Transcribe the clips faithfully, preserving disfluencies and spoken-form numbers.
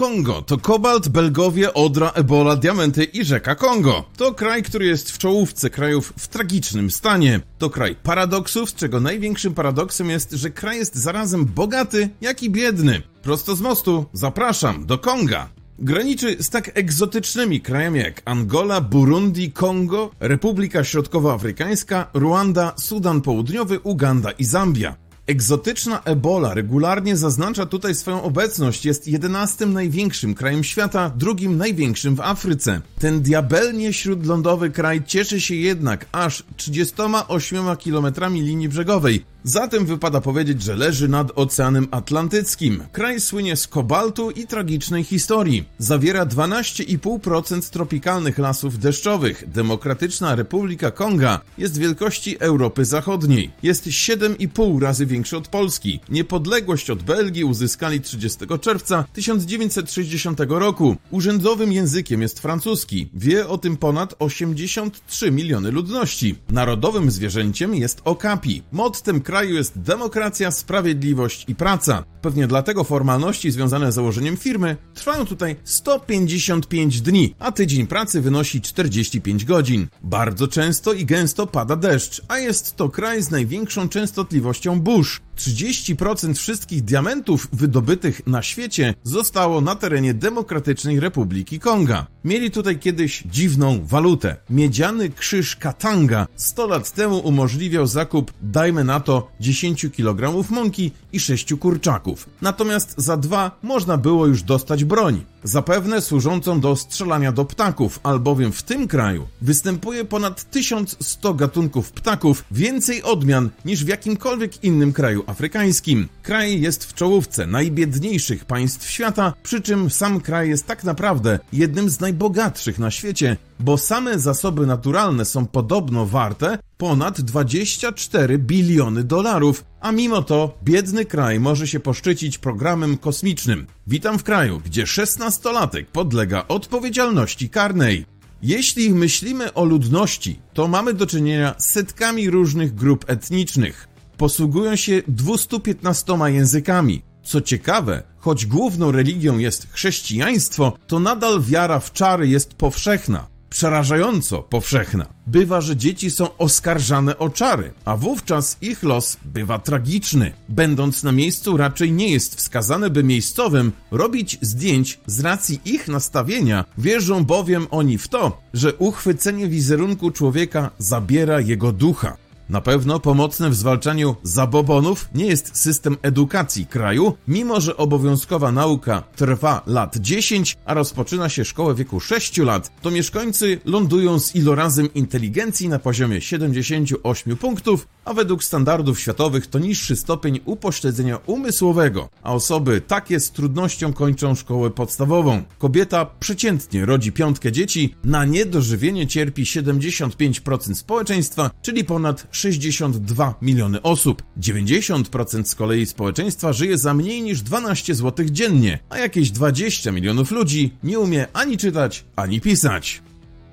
Kongo to kobalt, Belgowie, Odra, Ebola, diamenty i rzeka Kongo. To kraj, który jest w czołówce krajów w tragicznym stanie. To kraj paradoksów, z czego największym paradoksem jest, że kraj jest zarazem bogaty, jak i biedny. Prosto z mostu zapraszam do Konga. Graniczy z tak egzotycznymi krajami jak Angola, Burundi, Kongo, Republika Środkowoafrykańska, Ruanda, Sudan Południowy, Uganda i Zambia. Egzotyczna Ebola regularnie zaznacza tutaj swoją obecność, jest jedenastym największym krajem świata, drugim największym w Afryce. Ten diabelnie śródlądowy kraj cieszy się jednak aż trzydziestoma ośmioma kilometrami linii brzegowej. Zatem wypada powiedzieć, że leży nad Oceanem Atlantyckim. Kraj słynie z kobaltu i tragicznej historii. Zawiera dwanaście i pół procent tropikalnych lasów deszczowych. Demokratyczna Republika Konga jest wielkości Europy Zachodniej. Jest siedem i pół razy większy od Polski. Niepodległość od Belgii uzyskali trzydziestego czerwca tysiąc dziewięćset sześćdziesiątego roku. Urzędowym językiem jest francuski. Wie o tym ponad osiemdziesiąt trzy miliony ludności. Narodowym zwierzęciem jest okapi. Mottem kraju jest demokracja, sprawiedliwość i praca. Pewnie dlatego formalności związane z założeniem firmy trwają tutaj sto pięćdziesiąt pięć dni, a tydzień pracy wynosi czterdzieści pięć godzin. Bardzo często i gęsto pada deszcz, a jest to kraj z największą częstotliwością burz. trzydzieści procent wszystkich diamentów wydobytych na świecie zostało na terenie Demokratycznej Republiki Konga. Mieli tutaj kiedyś dziwną walutę. Miedziany krzyż Katanga sto lat temu umożliwiał zakup, dajmy na to, dziesięć kilogramów mąki i sześciu kurczaków. Natomiast za dwa można było już dostać broń, zapewne służącą do strzelania do ptaków, albowiem w tym kraju występuje ponad tysiąc sto gatunków ptaków, więcej odmian niż w jakimkolwiek innym kraju afrykańskim. Kraj jest w czołówce najbiedniejszych państw świata, przy czym sam kraj jest tak naprawdę jednym z najbogatszych na świecie, bo same zasoby naturalne są podobno warte ponad dwadzieścia cztery biliony dolarów, a mimo to biedny kraj może się poszczycić programem kosmicznym. Witam w kraju, gdzie szesnastolatek podlega odpowiedzialności karnej. Jeśli myślimy o ludności, to mamy do czynienia z setkami różnych grup etnicznych. Posługują się dwieście piętnastoma językami. Co ciekawe, choć główną religią jest chrześcijaństwo, to nadal wiara w czary jest powszechna. Przerażająco powszechna. Bywa, że dzieci są oskarżane o czary, a wówczas ich los bywa tragiczny. Będąc na miejscu, raczej nie jest wskazane, by miejscowym robić zdjęć z racji ich nastawienia. Wierzą bowiem oni w to, że uchwycenie wizerunku człowieka zabiera jego ducha. Na pewno pomocne w zwalczaniu zabobonów nie jest system edukacji kraju, mimo że obowiązkowa nauka trwa lat dziesięć, a rozpoczyna się szkołę w wieku sześciu lat, to mieszkańcy lądują z ilorazem inteligencji na poziomie siedemdziesięciu ośmiu punktów, a według standardów światowych to niższy stopień upośledzenia umysłowego, a osoby takie z trudnością kończą szkołę podstawową. Kobieta przeciętnie rodzi piątkę dzieci, na niedożywienie cierpi siedemdziesiąt pięć procent społeczeństwa, czyli ponad sześćdziesiąt dwa miliony osób. dziewięćdziesiąt procent z kolei społeczeństwa żyje za mniej niż dwanaście złotych dziennie, a jakieś dwadzieścia milionów ludzi nie umie ani czytać, ani pisać.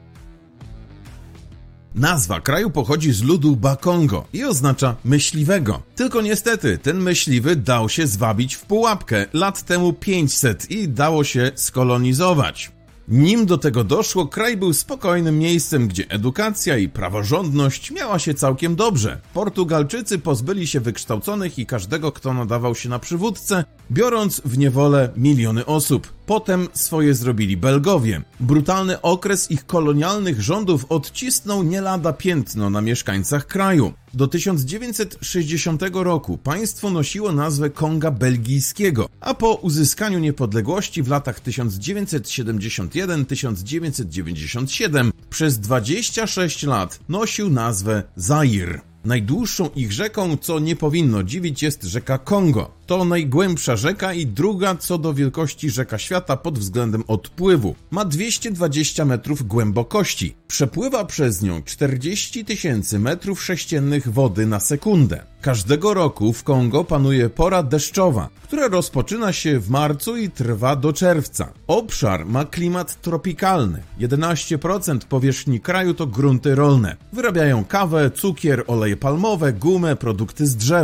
Nazwa kraju pochodzi z ludu Bakongo i oznacza myśliwego. Tylko niestety ten myśliwy dał się zwabić w pułapkę lat temu pięćset i dało się skolonizować. Nim do tego doszło, kraj był spokojnym miejscem, gdzie edukacja i praworządność miała się całkiem dobrze. Portugalczycy pozbyli się wykształconych i każdego, kto nadawał się na przywódcę, biorąc w niewolę miliony osób. Potem swoje zrobili Belgowie. Brutalny okres ich kolonialnych rządów odcisnął nie lada piętno na mieszkańcach kraju. Do tysiąc dziewięćset sześćdziesiątego roku państwo nosiło nazwę Konga Belgijskiego, a po uzyskaniu niepodległości w latach tysiąc dziewięćset siedemdziesiąt jeden do tysiąc dziewięćset dziewięćdziesiąt siedem przez dwadzieścia sześć lat nosił nazwę Zaire. Najdłuższą ich rzeką, co nie powinno dziwić, jest rzeka Kongo. To najgłębsza rzeka i druga co do wielkości rzeka świata pod względem odpływu. Ma dwieście dwadzieścia metrów głębokości. Przepływa przez nią czterdzieści tysięcy metrów sześciennych wody na sekundę. Każdego roku w Kongo panuje pora deszczowa, która rozpoczyna się w marcu i trwa do czerwca. Obszar ma klimat tropikalny. jedenaście procent powierzchni kraju to grunty rolne. Wyrabiają kawę, cukier, oleje palmowe, gumę, produkty z drzewa.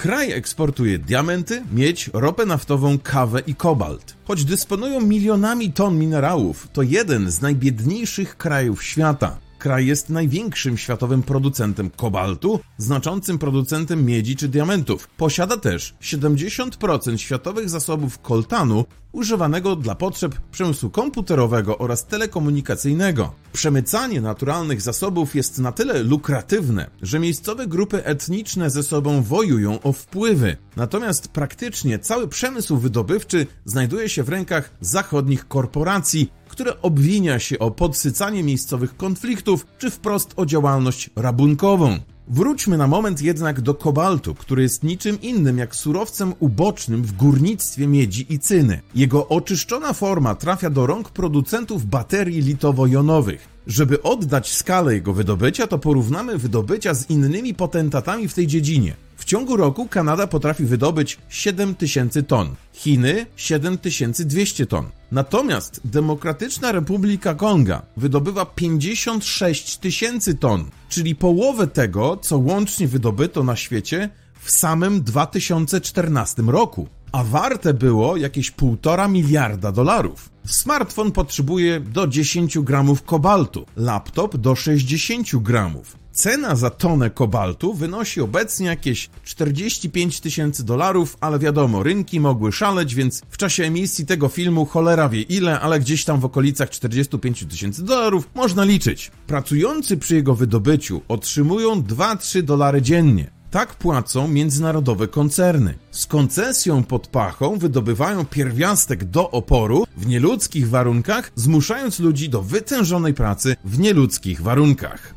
Kraj eksportuje diamenty, miedź, ropę naftową, kawę i kobalt. Choć dysponują milionami ton minerałów, to jeden z najbiedniejszych krajów świata. Kraj jest największym światowym producentem kobaltu, znaczącym producentem miedzi czy diamentów. Posiada też siedemdziesiąt procent światowych zasobów koltanu, używanego dla potrzeb przemysłu komputerowego oraz telekomunikacyjnego. Przemycanie naturalnych zasobów jest na tyle lukratywne, że miejscowe grupy etniczne ze sobą wojują o wpływy. Natomiast praktycznie cały przemysł wydobywczy znajduje się w rękach zachodnich korporacji, które obwinia się o podsycanie miejscowych konfliktów czy wprost o działalność rabunkową. Wróćmy na moment jednak do kobaltu, który jest niczym innym jak surowcem ubocznym w górnictwie miedzi i cyny. Jego oczyszczona forma trafia do rąk producentów baterii litowo-jonowych. Żeby oddać skalę jego wydobycia, to porównamy wydobycia z innymi potentatami w tej dziedzinie. W ciągu roku Kanada potrafi wydobyć siedem tysięcy ton, Chiny siedem tysięcy dwieście ton. Natomiast Demokratyczna Republika Konga wydobywa pięćdziesiąt sześć tysięcy ton, czyli połowę tego, co łącznie wydobyto na świecie w samym dwa tysiące czternastym roku. A warte było jakieś półtora miliarda dolarów. Smartfon potrzebuje do dziesięciu gramów kobaltu, laptop do sześćdziesięciu gramów. Cena za tonę kobaltu wynosi obecnie jakieś czterdzieści pięć tysięcy dolarów, ale wiadomo, rynki mogły szaleć, więc w czasie emisji tego filmu cholera wie ile, ale gdzieś tam w okolicach czterdzieści pięć tysięcy dolarów można liczyć. Pracujący przy jego wydobyciu otrzymują dwa do trzech dolary dziennie. Tak płacą międzynarodowe koncerny. Z koncesją pod pachą wydobywają pierwiastek do oporu w nieludzkich warunkach, zmuszając ludzi do wytężonej pracy w nieludzkich warunkach.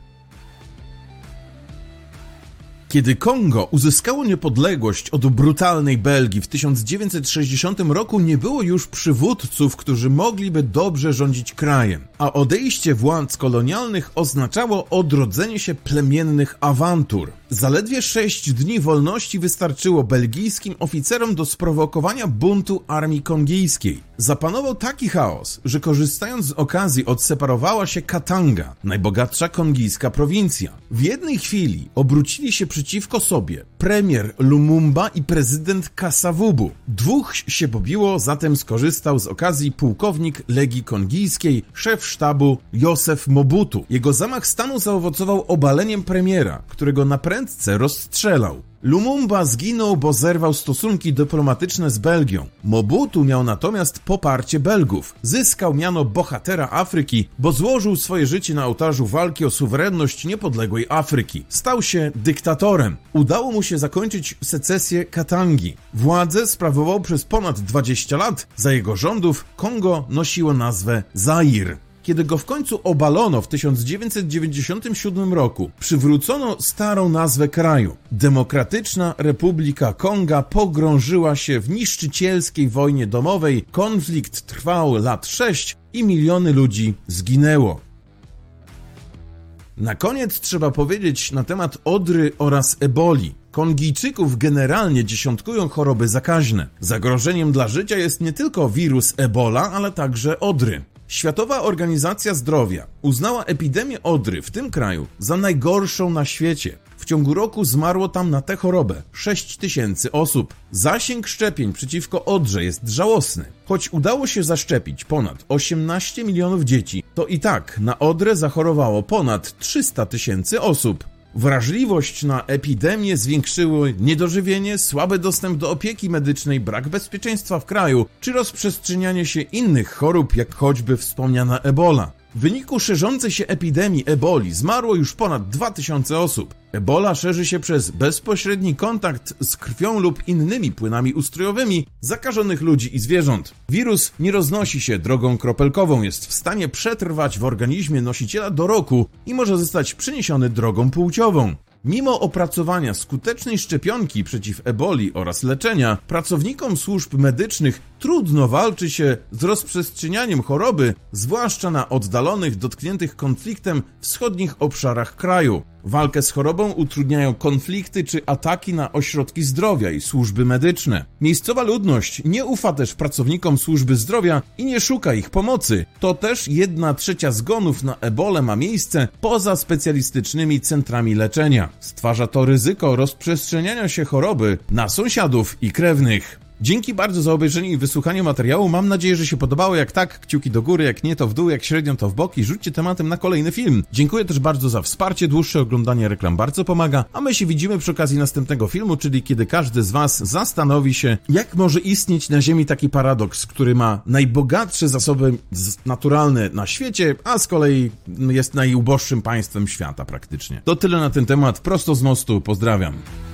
Kiedy Kongo uzyskało niepodległość od brutalnej Belgii w tysiąc dziewięćset sześćdziesiątym roku, nie było już przywódców, którzy mogliby dobrze rządzić krajem, a odejście władz kolonialnych oznaczało odrodzenie się plemiennych awantur. Zaledwie sześć dni wolności wystarczyło belgijskim oficerom do sprowokowania buntu armii kongijskiej. Zapanował taki chaos, że korzystając z okazji odseparowała się Katanga, najbogatsza kongijska prowincja. W jednej chwili obrócili się przeciwko sobie premier Lumumba i prezydent Kasavubu. Dwóch się pobiło, zatem skorzystał z okazji pułkownik Legii Kongijskiej, szef sztabu Joseph Mobutu. Jego zamach stanu zaowocował obaleniem premiera, którego na prędce rozstrzelał. Lumumba zginął, bo zerwał stosunki dyplomatyczne z Belgią. Mobutu miał natomiast poparcie Belgów. Zyskał miano bohatera Afryki, bo złożył swoje życie na ołtarzu walki o suwerenność niepodległej Afryki. Stał się dyktatorem. Udało mu się zakończyć secesję Katangi. Władzę sprawował przez ponad dwadzieścia lat. Za jego rządów Kongo nosiło nazwę Zaire. Kiedy go w końcu obalono w tysiąc dziewięćset dziewięćdziesiątym siódmym roku, przywrócono starą nazwę kraju. Demokratyczna Republika Konga pogrążyła się w niszczycielskiej wojnie domowej, konflikt trwał lat sześć i miliony ludzi zginęło. Na koniec trzeba powiedzieć na temat odry oraz eboli. Kongijczyków generalnie dziesiątkują choroby zakaźne. Zagrożeniem dla życia jest nie tylko wirus Ebola, ale także odry. Światowa Organizacja Zdrowia uznała epidemię odry w tym kraju za najgorszą na świecie. W ciągu roku zmarło tam na tę chorobę sześć tysięcy osób. Zasięg szczepień przeciwko odrze jest żałosny. Choć udało się zaszczepić ponad osiemnaście milionów dzieci, to i tak na odrę zachorowało ponad trzysta tysięcy osób. Wrażliwość na epidemię zwiększyły niedożywienie, słaby dostęp do opieki medycznej, brak bezpieczeństwa w kraju, czy rozprzestrzenianie się innych chorób, jak choćby wspomniana ebola. W wyniku szerzącej się epidemii eboli zmarło już ponad dwa tysiące osób. Ebola szerzy się przez bezpośredni kontakt z krwią lub innymi płynami ustrojowymi zakażonych ludzi i zwierząt. Wirus nie roznosi się drogą kropelkową, jest w stanie przetrwać w organizmie nosiciela do roku i może zostać przeniesiony drogą płciową. Mimo opracowania skutecznej szczepionki przeciw eboli oraz leczenia, pracownikom służb medycznych trudno walczy się z rozprzestrzenianiem choroby, zwłaszcza na oddalonych, dotkniętych konfliktem wschodnich obszarach kraju. Walkę z chorobą utrudniają konflikty czy ataki na ośrodki zdrowia i służby medyczne. Miejscowa ludność nie ufa też pracownikom służby zdrowia i nie szuka ich pomocy. To też jedna trzecia zgonów na ebolę ma miejsce poza specjalistycznymi centrami leczenia. Stwarza to ryzyko rozprzestrzeniania się choroby na sąsiadów i krewnych. Dzięki bardzo za obejrzenie i wysłuchanie materiału. Mam nadzieję, że się podobało. Jak tak, kciuki do góry, jak nie to w dół, jak średnio to w bok i rzućcie tematem na kolejny film. Dziękuję też bardzo za wsparcie. Dłuższe oglądanie reklam bardzo pomaga. A my się widzimy przy okazji następnego filmu, czyli kiedy każdy z was zastanowi się, jak może istnieć na Ziemi taki paradoks, który ma najbogatsze zasoby naturalne na świecie, a z kolei jest najuboższym państwem świata praktycznie. To tyle na ten temat. Prosto z mostu. Pozdrawiam.